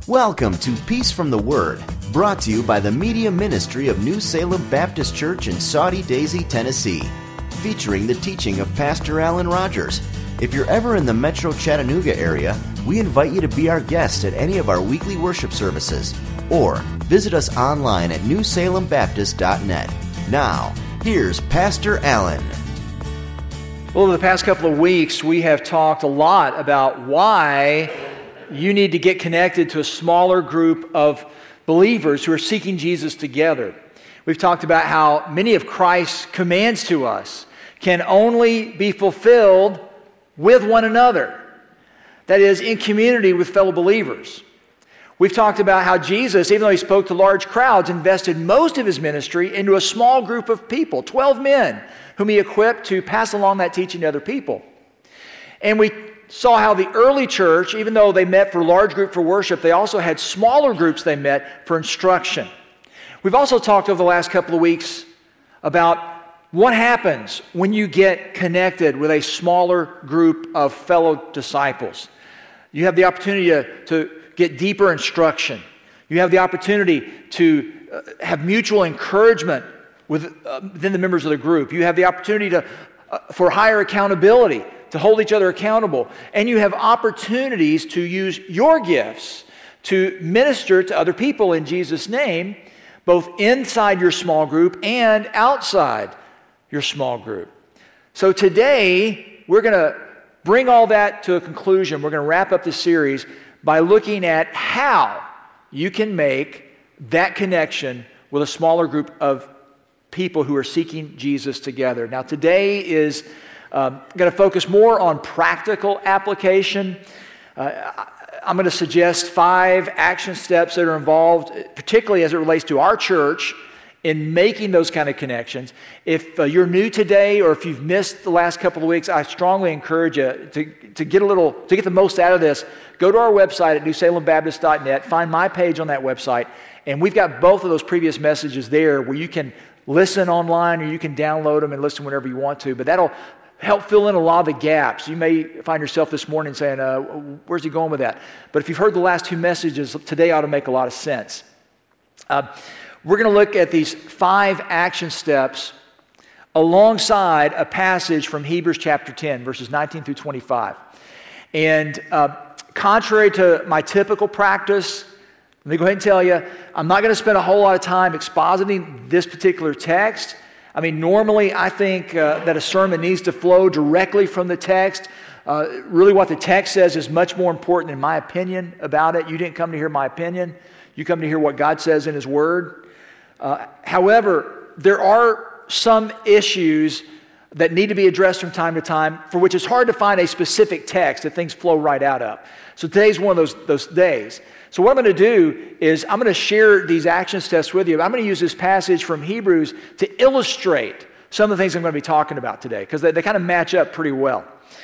Welcome to Peace from the Word, brought to you by the Media Ministry of New Salem Baptist Church in Soddy Daisy, Tennessee, featuring the teaching of Pastor Alan Rogers. If you're ever in the Metro Chattanooga area, we invite you to be our guest at any of our weekly worship services, or visit us online at newsalembaptist.net. Now, here's Pastor Alan. Well, over the past couple of weeks, we have talked a lot about why you need to get connected to a smaller group of believers who are seeking Jesus together. We've talked about how many of Christ's commands to us can only be fulfilled with one another. That is, in community with fellow believers. We've talked about how Jesus, even though he spoke to large crowds, invested most of his ministry into a small group of people, 12 men, whom he equipped to pass along that teaching to other people. And we saw how the early church, even though they met for large group for worship, they also had smaller groups they met for instruction. We've also talked over the last couple of weeks about what happens when you get connected with a smaller group of fellow disciples. You have the opportunity to get deeper instruction. You have the opportunity to have mutual encouragement within the members of the group. You have the opportunity for higher accountability, to hold each other accountable. And you have opportunities to use your gifts to minister to other people in Jesus' name, both inside your small group and outside your small group. So today, we're going to bring all that to a conclusion. We're going to wrap up this series by looking at how you can make that connection with a smaller group of people who are seeking Jesus together. Now, today is going to focus more on practical application. I'm going to suggest 5 action steps that are involved, particularly as it relates to our church, in making those kind of connections. If you're new today, or if you've missed the last couple of weeks, I strongly encourage you to get the most out of this. Go to our website at newsalembaptist.net, find my page on that website, and we've got both of those previous messages there where you can listen online or you can download them and listen whenever you want to. But that'll help fill in a lot of the gaps. You may find yourself this morning saying, where's he going with that? But if you've heard the last 2 messages, today ought to make a lot of sense. We're going to look at these 5 action steps alongside a passage from Hebrews chapter 10, verses 19 through 25. And contrary to my typical practice, let me go ahead and tell you, I'm not going to spend a whole lot of time expositing this particular text. I mean, normally I think that a sermon needs to flow directly from the text. Really what the text says is much more important in my opinion about it. You didn't come to hear my opinion. You come to hear what God says in His Word. However, there are some issues that need to be addressed from time to time for which it's hard to find a specific text that things flow right out of. So today's one of those days. So what I'm going to do is I'm going to share these action steps with you. I'm going to use this passage from Hebrews to illustrate some of the things I'm going to be talking about today because they kind of match up pretty well.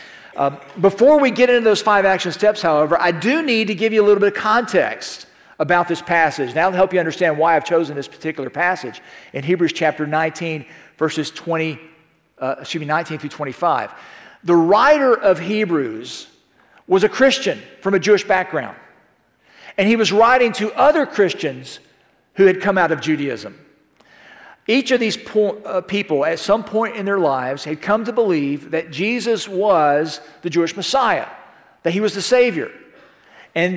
Before we get into those 5 action steps, however, I do need to give you a little bit of context about this passage. That'll help you understand why I've chosen this particular passage in Hebrews chapter 19, verses 19 through 25. The writer of Hebrews was a Christian from a Jewish background. And he was writing to other Christians who had come out of Judaism. Each of these people, at some point in their lives, had come to believe that Jesus was the Jewish Messiah, that he was the Savior. And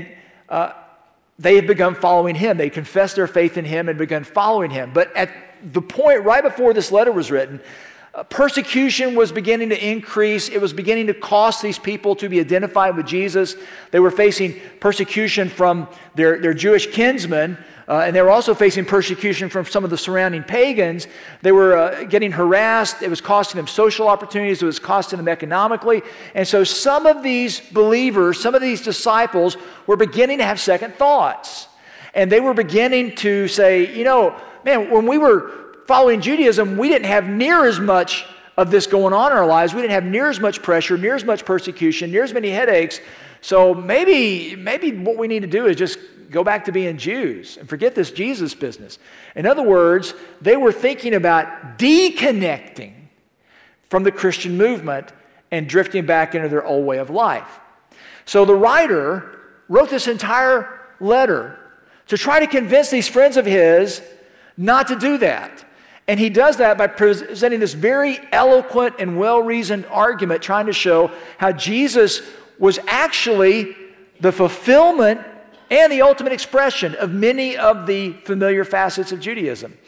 they had begun following him. They confessed their faith in him and begun following him. But at the point right before this letter was written, persecution was beginning to increase. It was beginning to cost these people to be identified with Jesus. They were facing persecution from their Jewish kinsmen, and they were also facing persecution from some of the surrounding pagans. They were getting harassed. It was costing them social opportunities. It was costing them economically. And so some of these believers, some of these disciples were beginning to have second thoughts. And they were beginning to say, man, when we were following Judaism, we didn't have near as much of this going on in our lives. We didn't have near as much pressure, near as much persecution, near as many headaches. So maybe what we need to do is just go back to being Jews and forget this Jesus business. In other words, they were thinking about deconnecting from the Christian movement and drifting back into their old way of life. So the writer wrote this entire letter to try to convince these friends of his not to do that. And he does that by presenting this very eloquent and well-reasoned argument, trying to show how Jesus was actually the fulfillment and the ultimate expression of many of the familiar facets of Judaism.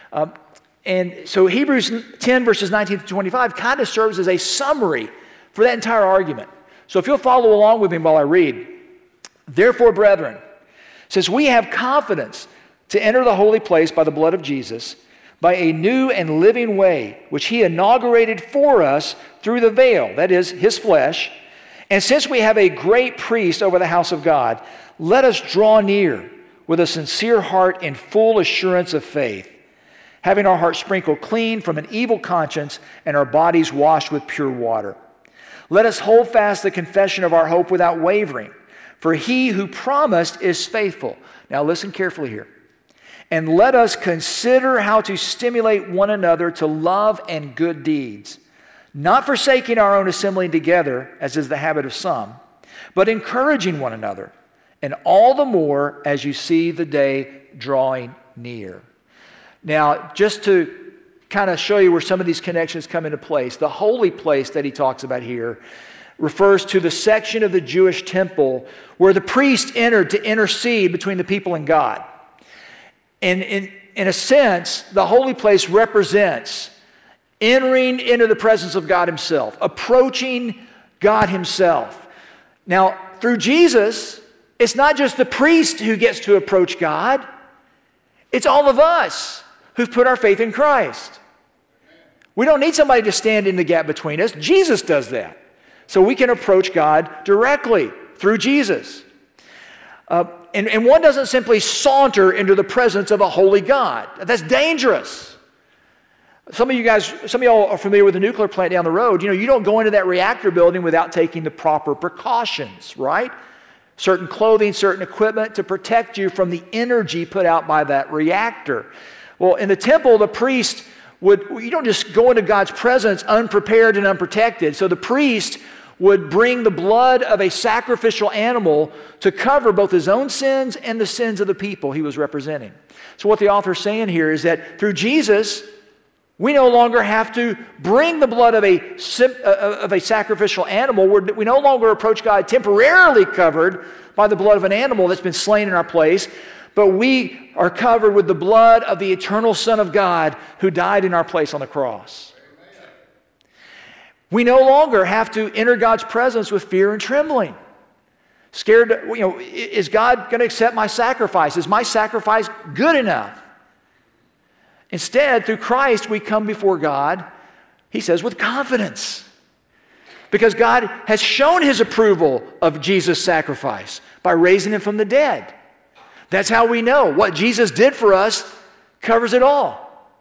And so Hebrews 10, verses 19 to 25 kind of serves as a summary for that entire argument. So if you'll follow along with me while I read. Therefore, brethren, since we have confidence to enter the holy place by the blood of Jesus, by a new and living way, which he inaugurated for us through the veil, that is, his flesh, and since we have a great priest over the house of God, let us draw near with a sincere heart and full assurance of faith, having our hearts sprinkled clean from an evil conscience and our bodies washed with pure water. Let us hold fast the confession of our hope without wavering, for he who promised is faithful. Now listen carefully here. And let us consider how to stimulate one another to love and good deeds, not forsaking our own assembling together, as is the habit of some, but encouraging one another, and all the more as you see the day drawing near. Now, just to kind of show you where some of these connections come into place, the holy place that he talks about here refers to the section of the Jewish temple where the priest entered to intercede between the people and God. And in a sense, the holy place represents entering into the presence of God himself, approaching God himself. Now, through Jesus, it's not just the priest who gets to approach God, it's all of us who've put our faith in Christ. We don't need somebody to stand in the gap between us. Jesus does that. So we can approach God directly through Jesus. And one doesn't simply saunter into the presence of a holy God. That's dangerous. Some of y'all are familiar with the nuclear plant down the road. You know, you don't go into that reactor building without taking the proper precautions, right? Certain clothing, certain equipment to protect you from the energy put out by that reactor. Well, in the temple, the priest you don't just go into God's presence unprepared and unprotected. So the priest would bring the blood of a sacrificial animal to cover both his own sins and the sins of the people he was representing. So what the author's saying here is that through Jesus, we no longer have to bring the blood of a sacrificial animal. We no longer approach God temporarily covered by the blood of an animal that's been slain in our place, but we are covered with the blood of the eternal Son of God who died in our place on the cross. We no longer have to enter God's presence with fear and trembling. Scared, is God going to accept my sacrifice? Is my sacrifice good enough? Instead, through Christ, we come before God, he says, with confidence. Because God has shown his approval of Jesus' sacrifice by raising him from the dead. That's how we know what Jesus did for us covers it all.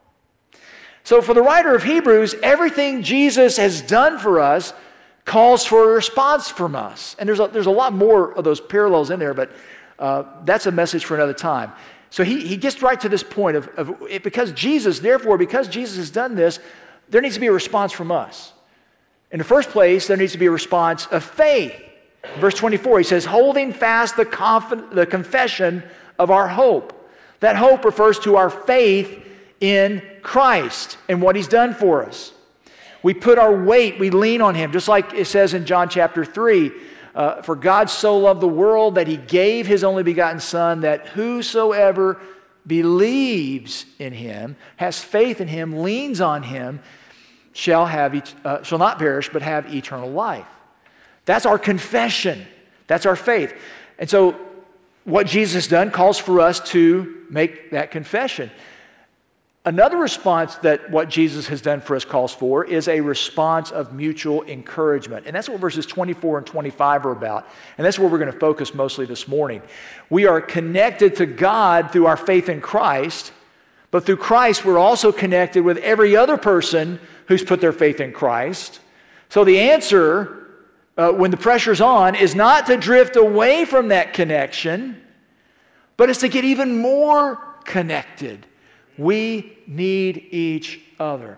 So for the writer of Hebrews, everything Jesus has done for us calls for a response from us. And there's a lot more of those parallels in there, but that's a message for another time. So he gets right to this point of because Jesus has done this, there needs to be a response from us. In the first place, there needs to be a response of faith. Verse 24, he says, holding fast the confession of our hope. That hope refers to our faith in Christ and what he's done for us. We put our weight, we lean on him, just like it says in John chapter 3, for God so loved the world that he gave his only begotten Son, that whosoever believes in him, has faith in him, leans on him, shall not perish, but have eternal life. That's our confession. That's our faith. And so what Jesus has done calls for us to make that confession. Another response that what Jesus has done for us calls for is a response of mutual encouragement. And that's what verses 24 and 25 are about. And that's where we're going to focus mostly this morning. We are connected to God through our faith in Christ, but through Christ we're also connected with every other person who's put their faith in Christ. So the answer when the pressure's on is not to drift away from that connection, but it's to get even more connected. We need each other.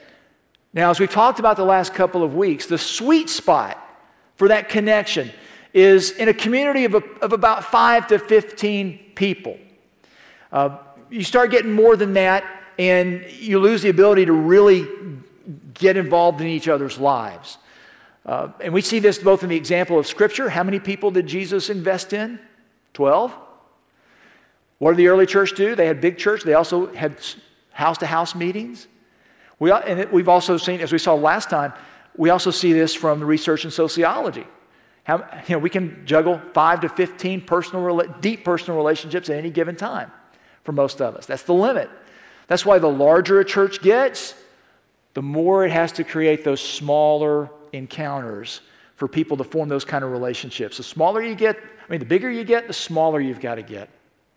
Now, as we've talked about the last couple of weeks, the sweet spot for that connection is in a community of about 5 to 15 people. You start getting more than that, and you lose the ability to really get involved in each other's lives. And we see this both in the example of Scripture. How many people did Jesus invest in? 12. What did the early church do? They had big church. They also had house-to-house meetings. We've also seen, as we saw last time, we also see this from the research in sociology. We can juggle 5 to 15 deep personal relationships at any given time for most of us. That's the limit. That's why the larger a church gets, the more it has to create those smaller encounters for people to form those kind of relationships. The smaller you get, the bigger you get, the smaller you've got to get.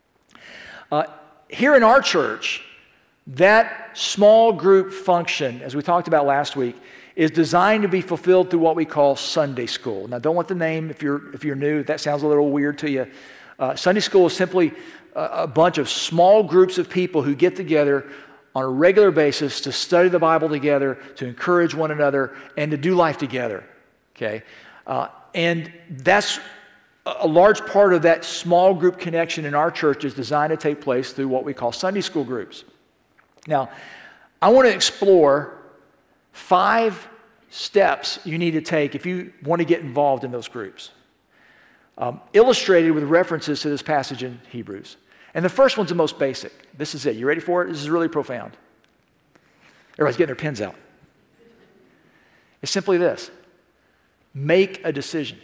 Here in our church, that small group function, as we talked about last week, is designed to be fulfilled through what we call Sunday school. Now, don't want the name if you're new. That sounds a little weird to you. Sunday school is simply a bunch of small groups of people who get together on a regular basis to study the Bible together, to encourage one another, and to do life together. Okay, and that's a large part of that small group connection in our church is designed to take place through what we call Sunday school groups. Now, I want to explore 5 steps you need to take if you want to get involved in those groups, illustrated with references to this passage in Hebrews. And the first one's the most basic. This is it. You ready for it? This is really profound. Everybody's getting their pens out. It's simply this. Make a decision.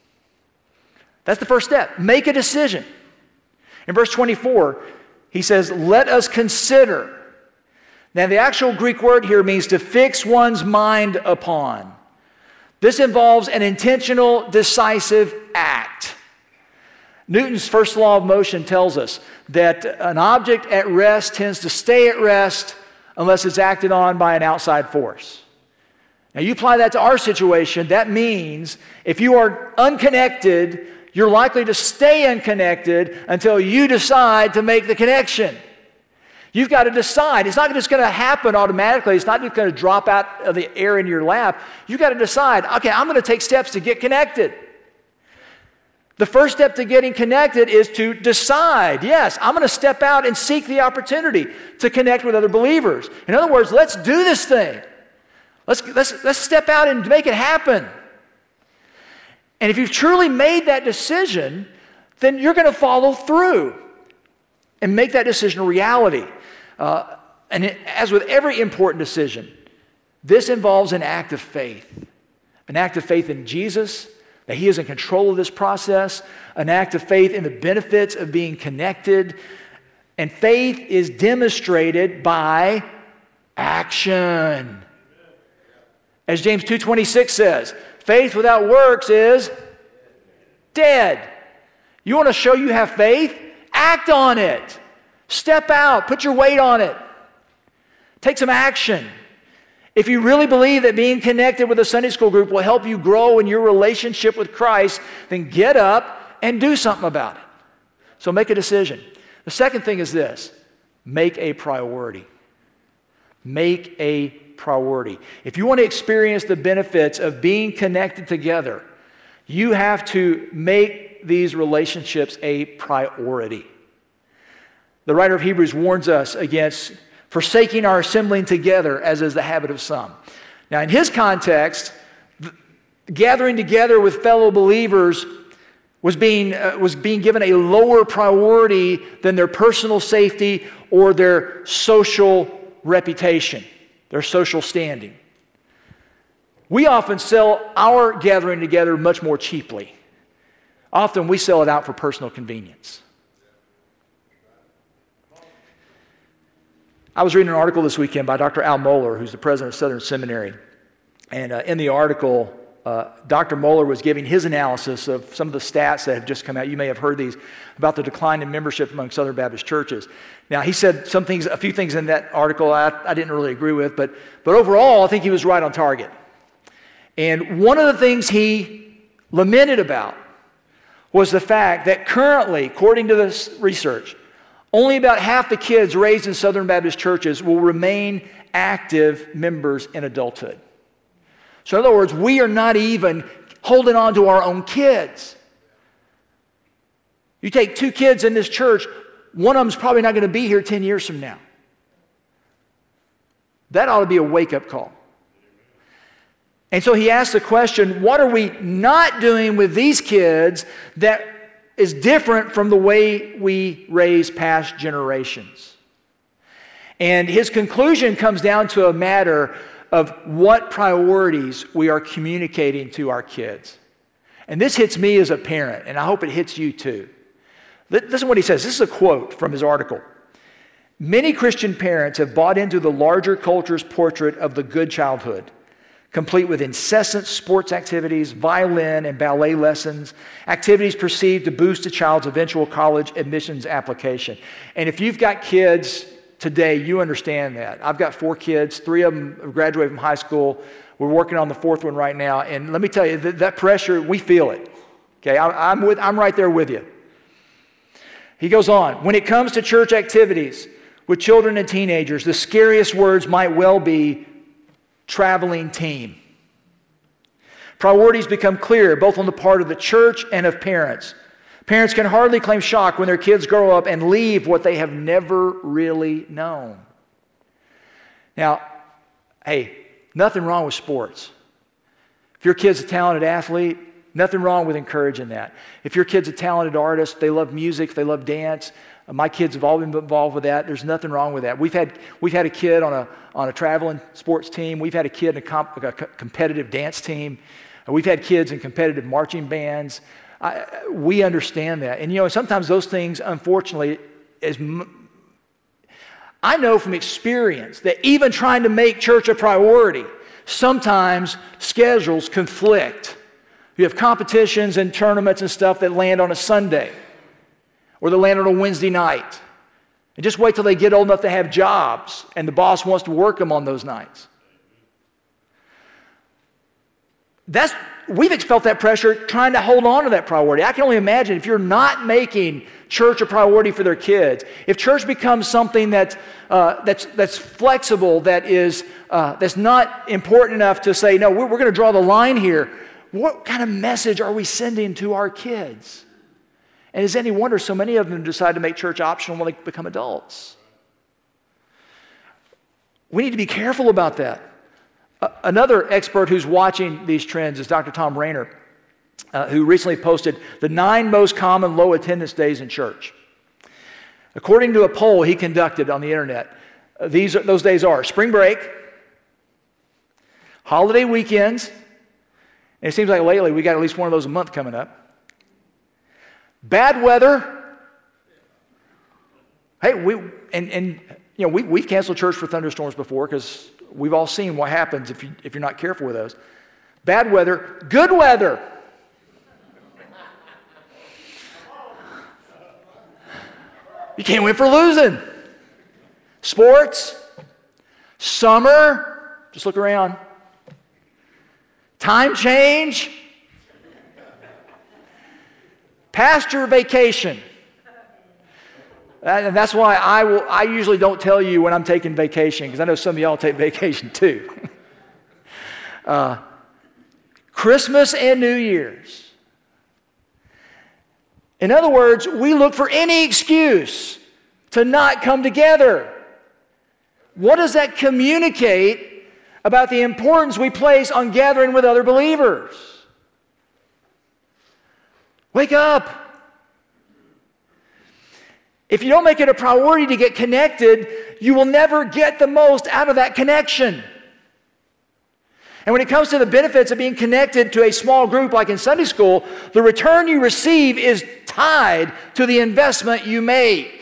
That's the first step. Make a decision. In verse 24, he says, let us consider. Now, the actual Greek word here means to fix one's mind upon. This involves an intentional, decisive act. Newton's first law of motion tells us that an object at rest tends to stay at rest unless it's acted on by an outside force. Now, you apply that to our situation, that means if you are unconnected, you're likely to stay unconnected until you decide to make the connection. You've got to decide. It's not just going to happen automatically. It's not just going to drop out of the air in your lap. You've got to decide, okay, I'm going to take steps to get connected. The first step to getting connected is to decide, yes, I'm going to step out and seek the opportunity to connect with other believers. In other words, let's do this thing. Let's step out and make it happen. And if you've truly made that decision, then you're going to follow through and make that decision a reality. As with every important decision, this involves an act of faith. An act of faith in Jesus, that He is in control of this process. An act of faith in the benefits of being connected. And faith is demonstrated by action. As James 2:26 says, faith without works is dead. You want to show you have faith? Act on it. Step out. Put your weight on it. Take some action. If you really believe that being connected with a Sunday school group will help you grow in your relationship with Christ, then get up and do something about it. So make a decision. The second thing is this. Make a priority. Make a priority. If you want to experience the benefits of being connected together, you have to make these relationships a priority. The writer of Hebrews warns us against forsaking our assembling together, as is the habit of some. Now, in his context, gathering together with fellow believers was being given a lower priority than their personal safety or their social reputation, their social standing. We often sell our gathering together much more cheaply. Often we sell it out for personal convenience. I was reading an article this weekend by Dr. Al Mohler, who's the president of Southern Seminary. And in the article, Dr. Mohler was giving his analysis of some of the stats that have just come out. You may have heard these about the decline in membership among Southern Baptist churches. Now, he said a few things in that article I didn't really agree with, but overall, I think he was right on target. And one of the things he lamented about was the fact that currently, according to this research, only about half the kids raised in Southern Baptist churches will remain active members in adulthood. So in other words, we are not even holding on to our own kids. You take 2 kids in this church, one of them's probably not going to be here 10 years from now. That ought to be a wake-up call. And so he asked the question, what are we not doing with these kids that is different from the way we raise past generations? And his conclusion comes down to a matter of what priorities we are communicating to our kids. And this hits me as a parent, and I hope it hits you too. Listen to what he says. This is a quote from his article. Many Christian parents have bought into the larger culture's portrait of the good childhood, complete with incessant sports activities, violin and ballet lessons, activities perceived to boost a child's eventual college admissions application. And if you've got kids today, you understand that. I've got 4 kids. 3 of them have graduated from high school. We're working on the 4th one right now. And let me tell you, that pressure, we feel it. Okay, I'm right there with you. He goes on, when it comes to church activities with children and teenagers, the scariest words might well be traveling team. Priorities become clear both on the part of the church and of parents. Parents can hardly claim shock when their kids grow up and leave what they have never really known. Now, hey, nothing wrong with sports. If your kid's a talented athlete, nothing wrong with encouraging that. If your kid's a talented artist, they love music, they love dance. My kids have all been involved with that. There's nothing wrong with that. We've had a kid on a traveling sports team. We've had a kid in a competitive dance team. We've had kids in competitive marching bands. We understand that. And sometimes those things, unfortunately, I know from experience that even trying to make church a priority, sometimes schedules conflict. You have competitions and tournaments and stuff that land on a Sunday, or they land on a Wednesday night. And just wait till they get old enough to have jobs and the boss wants to work them on those nights. We've felt that pressure trying to hold on to that priority. I can only imagine if you're not making church a priority for their kids, if church becomes something that's flexible, that's not important enough to say, no, we're going to draw the line here. What kind of message are we sending to our kids? And is any wonder so many of them decide to make church optional when they become adults? We need to be careful about that. Another expert who's watching these trends is Dr. Tom Rainer, who recently posted the 9 most common low attendance days in church. According to a poll he conducted on the internet, those days are spring break, holiday weekends, and it seems like lately we got at least one of those a month coming up. Bad weather. Hey, we've canceled church for thunderstorms before because we've all seen what happens if you're not careful with those. Bad weather, good weather. You can't win for losing. Sports, summer, just look around. Time change. Pastor vacation. And that's why I usually don't tell you when I'm taking vacation, because I know some of y'all take vacation too. Christmas and New Year's. In other words, we look for any excuse to not come together. What does that communicate about the importance we place on gathering with other believers? Wake up. If you don't make it a priority to get connected, you will never get the most out of that connection. And when it comes to the benefits of being connected to a small group like in Sunday school, the return you receive is tied to the investment you make.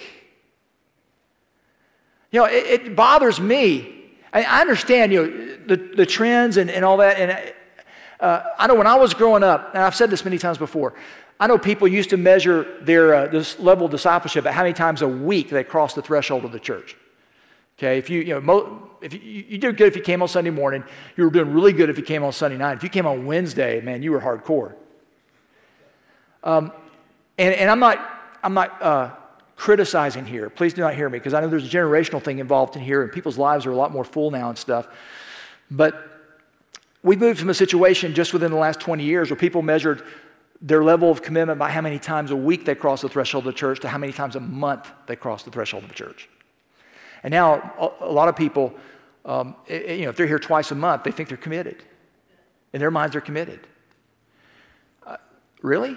It bothers me. I understand, the trends and all that. And I know when I was growing up, and I've said this many times before, I know people used to measure their this level of discipleship at how many times a week they crossed the threshold of the church. Okay, if you did good if you came on Sunday morning, you were doing really good if you came on Sunday night. If you came on Wednesday, man, you were hardcore. And I'm not criticizing here. Please do not hear me, because I know there's a generational thing involved in here, and people's lives are a lot more full now and stuff. But we've moved from a situation just within the last 20 years where people measured their level of commitment by how many times a week they cross the threshold of the church to how many times a month they cross the threshold of the church. And now a lot of people, if they're here twice a month, they think they're committed. In their minds, they're committed. Really?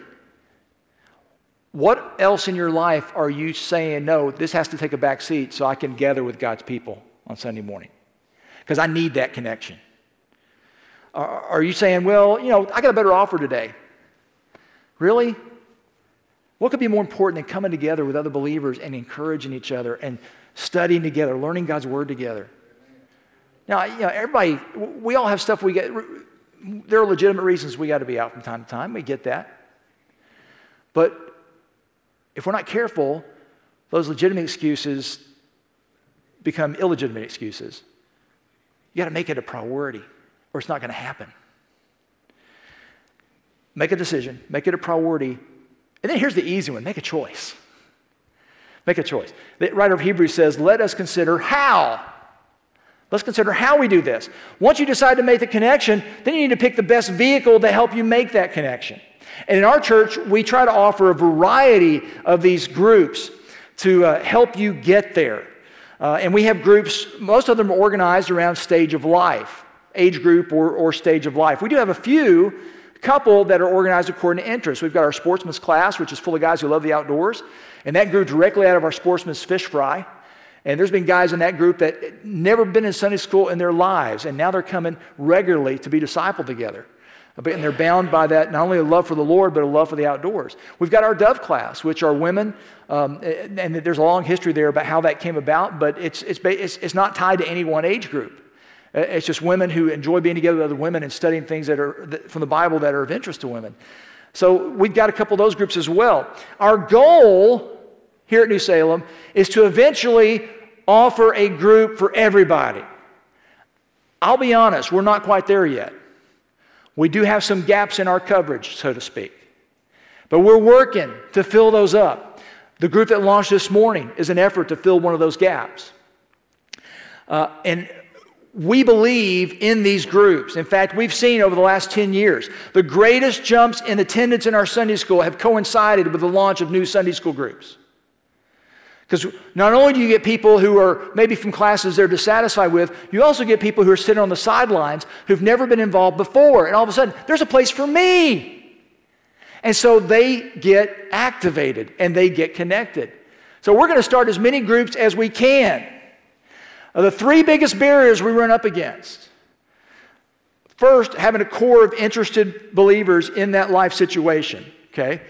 What else in your life are you saying, no, this has to take a back seat so I can gather with God's people on Sunday morning? Because I need that connection. Are you saying, well, I got a better offer today? Really? What could be more important than coming together with other believers and encouraging each other and studying together, learning God's Word together? Now, everybody, we all have stuff we get. There are legitimate reasons we got to be out from time to time. We get that. But if we're not careful, those legitimate excuses become illegitimate excuses. You got to make it a priority, or it's not going to happen. Make a decision, make it a priority, and then here's the easy one, make a choice. Make a choice. The writer of Hebrews says, let us consider how. Let's consider how we do this. Once you decide to make the connection, then you need to pick the best vehicle to help you make that connection. And in our church, we try to offer a variety of these groups to help you get there. And we have groups, most of them are organized around stage of life, age group or stage of life. We do have a couple that are organized according to interest. We've got our sportsman's class, which is full of guys who love the outdoors, and that grew directly out of our sportsman's fish fry. And there's been guys in that group that never been in Sunday school in their lives, and now they're coming regularly to be discipled together. And they're bound by that, not only a love for the Lord, but a love for the outdoors. We've got our Dove class, which are women, and there's a long history there about how that came about, but it's not tied to any one age group. It's just women who enjoy being together with other women and studying things that are from the Bible that are of interest to women. So we've got a couple of those groups as well. Our goal here at New Salem is to eventually offer a group for everybody. I'll be honest, we're not quite there yet. We do have some gaps in our coverage, so to speak. But we're working to fill those up. The group that launched this morning is an effort to fill one of those gaps. And we believe in these groups. In fact, we've seen over the last 10 years, the greatest jumps in attendance in our Sunday school have coincided with the launch of new Sunday school groups. Because not only do you get people who are maybe from classes they're dissatisfied with, you also get people who are sitting on the sidelines who've never been involved before. And all of a sudden, there's a place for me. And so they get activated and they get connected. So we're going to start as many groups as we can. The three biggest barriers we run up against. First, having a core of interested believers in that life situation. Okay?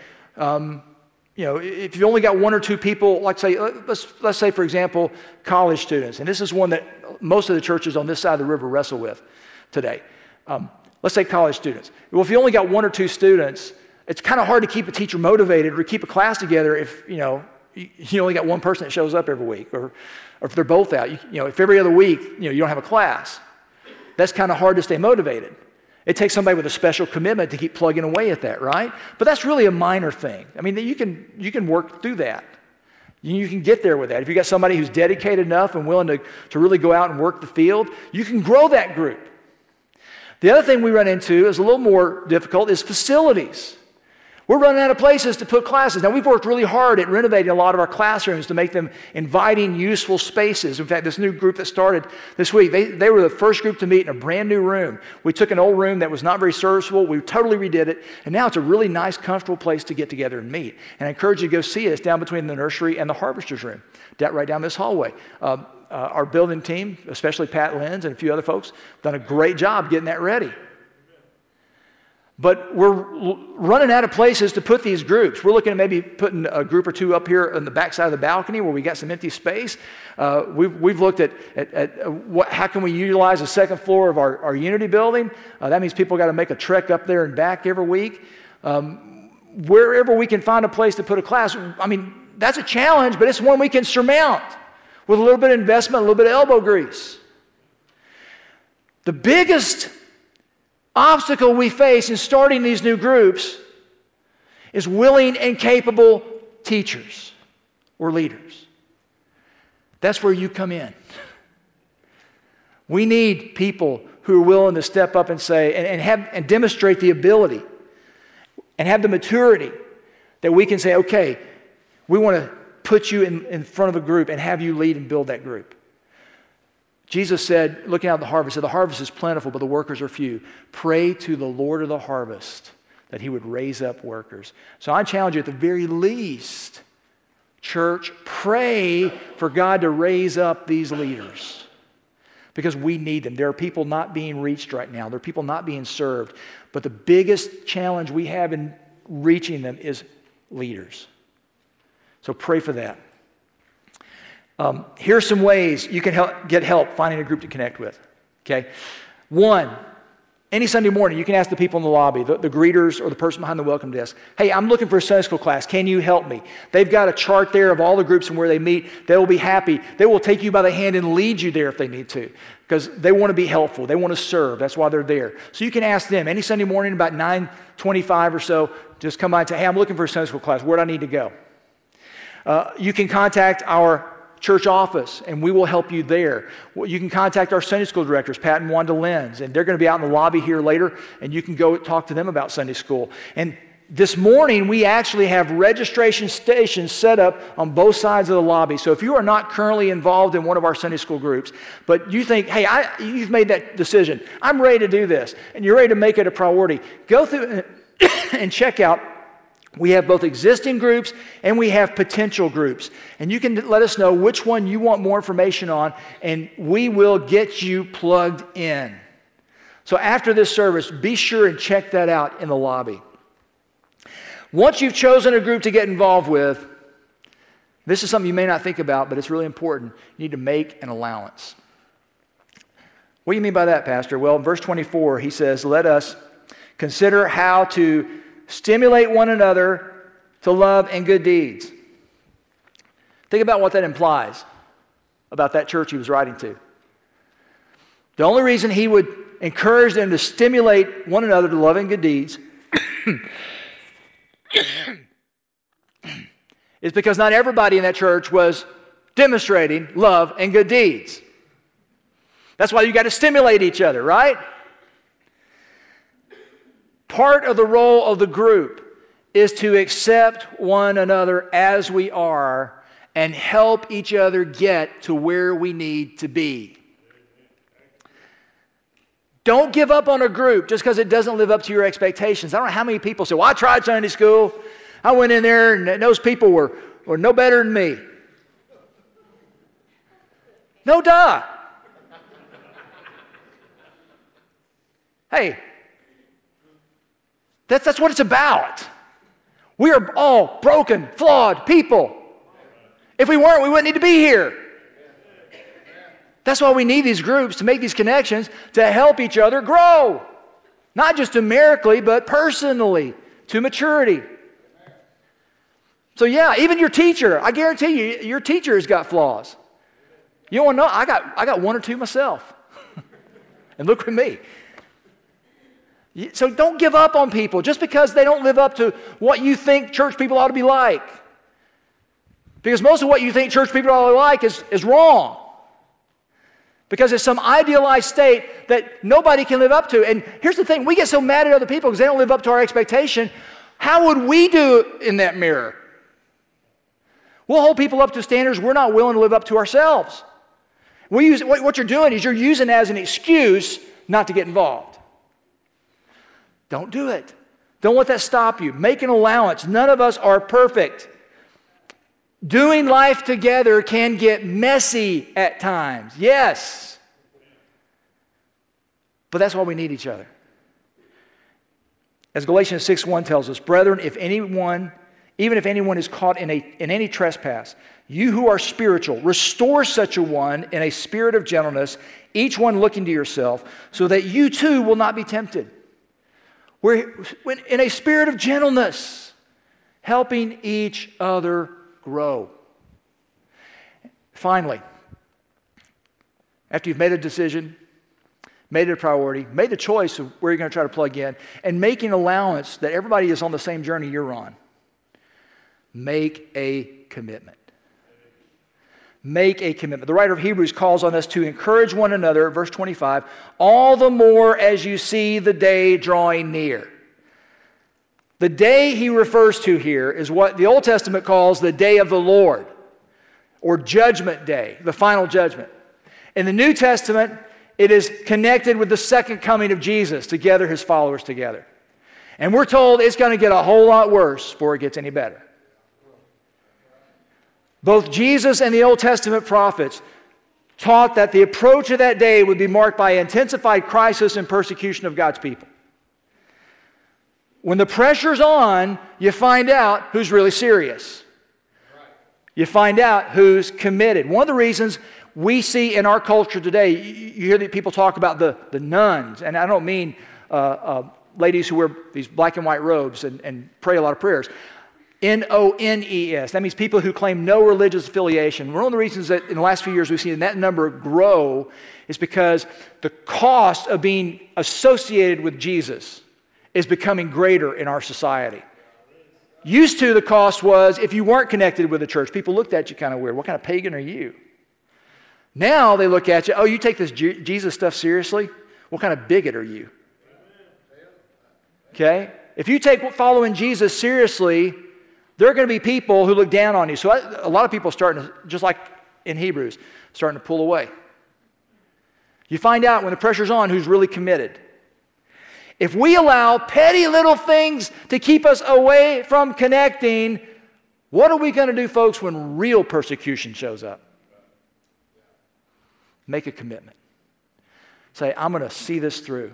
If you only got one or two people, let's say, for example, college students, and this is one that most of the churches on this side of the river wrestle with today. Let's say college students. Well, if you only got one or two students, it's kind of hard to keep a teacher motivated or keep a class together if, you only got one person that shows up every week, or if they're both out. If every other week, you don't have a class, that's kind of hard to stay motivated. It takes somebody with a special commitment to keep plugging away at that, right? But that's really a minor thing. I mean, you can work through that. You can get there with that. If you got somebody who's dedicated enough and willing to really go out and work the field, you can grow that group. The other thing we run into is a little more difficult is facilities. We're running out of places to put classes. Now, we've worked really hard at renovating a lot of our classrooms to make them inviting, useful spaces. In fact, this new group that started this week, they were the first group to meet in a brand new room. We took an old room that was not very serviceable. We totally redid it. And now it's a really nice, comfortable place to get together and meet. And I encourage you to go see us down between the nursery and the harvester's room, right down this hallway. Our building team, especially Pat Lenz and a few other folks, done a great job getting that ready. But we're running out of places to put these groups. We're looking at maybe putting a group or two up here on the backside of the balcony where we got some empty space. We've looked at how can we utilize the second floor of our Unity building. That means people got to make a trek up there and back every week. Wherever we can find a place to put a class, I mean, that's a challenge, but it's one we can surmount with a little bit of investment, a little bit of elbow grease. The biggest obstacle we face in starting these new groups is willing and capable teachers or leaders. That's where you come in. We need people who are willing to step up and say and demonstrate the ability. and have the maturity that we can say, okay, we want to put you in front of a group and have you lead and build that group. Jesus said, looking out at the harvest, said, the harvest is plentiful, but the workers are few. Pray to the Lord of the harvest that he would raise up workers. So I challenge you at the very least, church, pray for God to raise up these leaders because we need them. There are people not being reached right now. There are people not being served. But the biggest challenge we have in reaching them is leaders. So pray for that. Here's some ways you can get help finding a group to connect with. Okay? One, any Sunday morning, you can ask the people in the lobby, the greeters or the person behind the welcome desk, hey, I'm looking for a Sunday school class. Can you help me? They've got a chart there of all the groups and where they meet. They will be happy. They will take you by the hand and lead you there if they need to because they want to be helpful. They want to serve. That's why they're there. So you can ask them any Sunday morning about 9:25 or so. Just come by and say, hey, I'm looking for a Sunday school class. Where do I need to go? You can contact our church office, and we will help you there. You can contact our Sunday school directors, Pat and Wanda Lenz, and they're going to be out in the lobby here later, and you can go talk to them about Sunday school. And this morning, we actually have registration stations set up on both sides of the lobby. So if you are not currently involved in one of our Sunday school groups, but you think, hey, you've made that decision, I'm ready to do this, and you're ready to make it a priority, go through and check out. We have both existing groups and we have potential groups. And you can let us know which one you want more information on, and we will get you plugged in. So after this service, be sure and check that out in the lobby. Once you've chosen a group to get involved with, this is something you may not think about, but it's really important. You need to make an allowance. What do you mean by that, Pastor? Well, in verse 24, he says, let us consider how to stimulate one another to love and good deeds. Think about what that implies about that church he was writing to. The only reason he would encourage them to stimulate one another to love and good deeds is because not everybody in that church was demonstrating love and good deeds. That's why you got to stimulate each other, right? Part of the role of the group is to accept one another as we are and help each other get to where we need to be. Don't give up on a group just because it doesn't live up to your expectations. I don't know how many people say, well, I tried Sunday school. I went in there and those people were no better than me. No duh. Hey, that's what it's about. We are all broken, flawed people. If we weren't, we wouldn't need to be here. That's why we need these groups to make these connections to help each other grow. Not just numerically, but personally, to maturity. So yeah, even your teacher, I guarantee you, your teacher has got flaws. You want to know, I got one or two myself. And look at me. So don't give up on people just because they don't live up to what you think church people ought to be like. Because most of what you think church people ought to be like is wrong. Because it's some idealized state that nobody can live up to. And here's the thing, we get so mad at other people because they don't live up to our expectation. How would we do in that mirror? We'll hold people up to standards we're not willing to live up to ourselves. What you're doing is you're using it as an excuse not to get involved. Don't do it. Don't let that stop you. Make an allowance. None of us are perfect. Doing life together can get messy at times. Yes. But that's why we need each other. As Galatians 6:1 tells us, brethren, even if anyone is caught in any trespass, you who are spiritual, restore such a one in a spirit of gentleness, each one looking to yourself, so that you too will not be tempted. We're in a spirit of gentleness, helping each other grow. Finally, after you've made a decision, made it a priority, made the choice of where you're going to try to plug in, and making allowance that everybody is on the same journey you're on, make a commitment. Make a commitment. The writer of Hebrews calls on us to encourage one another, verse 25, all the more as you see the day drawing near. The day he refers to here is what the Old Testament calls the day of the Lord, or Judgment Day, the final judgment. In the New Testament, it is connected with the second coming of Jesus to gather his followers together. And we're told it's going to get a whole lot worse before it gets any better. Both Jesus and the Old Testament prophets taught that the approach of that day would be marked by intensified crisis and persecution of God's people. When the pressure's on, you find out who's really serious. You find out who's committed. One of the reasons we see in our culture today, you hear that people talk about the nuns, and I don't mean ladies who wear these black and white robes and pray a lot of prayers. N-O-N-E-S. That means people who claim no religious affiliation. One of the reasons that in the last few years we've seen that number grow is because the cost of being associated with Jesus is becoming greater in our society. Used to, the cost was if you weren't connected with the church, people looked at you kind of weird. What kind of pagan are you? Now they look at you, oh, you take this Jesus stuff seriously? What kind of bigot are you? Okay? If you take following Jesus seriously, there are going to be people who look down on you. So a lot of people are starting to, just like in Hebrews, starting to pull away. You find out when the pressure's on who's really committed. If we allow petty little things to keep us away from connecting, what are we going to do, folks, when real persecution shows up? Make a commitment. Say, I'm going to see this through.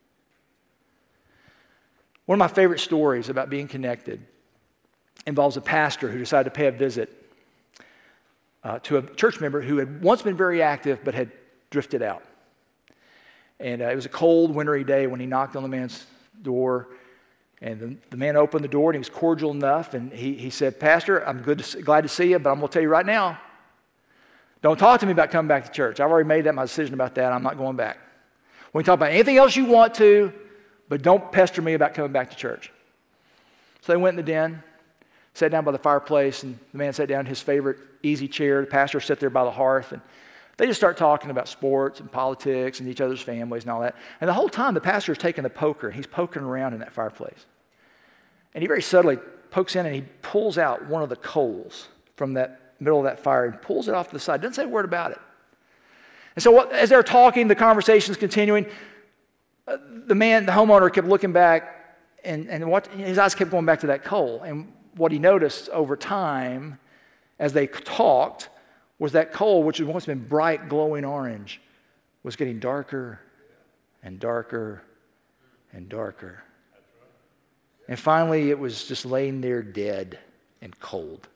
One of my favorite stories about being connected involves a pastor who decided to pay a visit to a church member who had once been very active but had drifted out. And it was a cold, wintry day when he knocked on the man's door. And the man opened the door, and he was cordial enough. And he said, Pastor, I'm glad to see you, but I'm going to tell you right now, don't talk to me about coming back to church. I've already made my decision about that. I'm not going back. We can talk about anything else you want to, but don't pester me about coming back to church. So they went in the den, sat down by the fireplace, and the man sat down in his favorite easy chair. The pastor sat there by the hearth, and they just start talking about sports and politics and each other's families and all that. And the whole time, the pastor is taking the poker, and he's poking around in that fireplace. And he very subtly pokes in, and he pulls out one of the coals from that middle of that fire and pulls it off to the side. Doesn't say a word about it. And so as they're talking, the conversation's continuing. The homeowner kept looking back, and his eyes kept going back to that coal. And what he noticed over time as they talked was that coal, which had once been bright, glowing orange, was getting darker and darker and darker. And finally, it was just laying there dead and cold.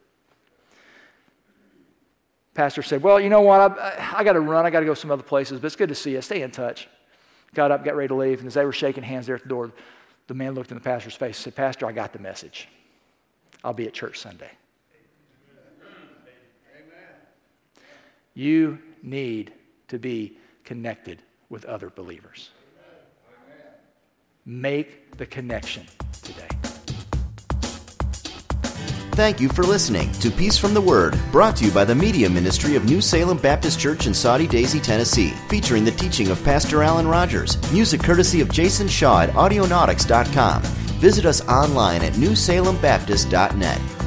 Pastor said, well, you know what? I got to run. I got to go some other places, but it's good to see you. Stay in touch. Got up, got ready to leave, and as they were shaking hands there at the door, the man looked in the pastor's face and said, Pastor, I got the message. I'll be at church Sunday. You need to be connected with other believers. Make the connection today. Thank you for listening to Peace from the Word, brought to you by the Media Ministry of New Salem Baptist Church in Soddy Daisy, Tennessee, featuring the teaching of Pastor Alan Rogers. Music courtesy of Jason Shaw at Audionautics.com. Visit us online at newsalembaptist.net.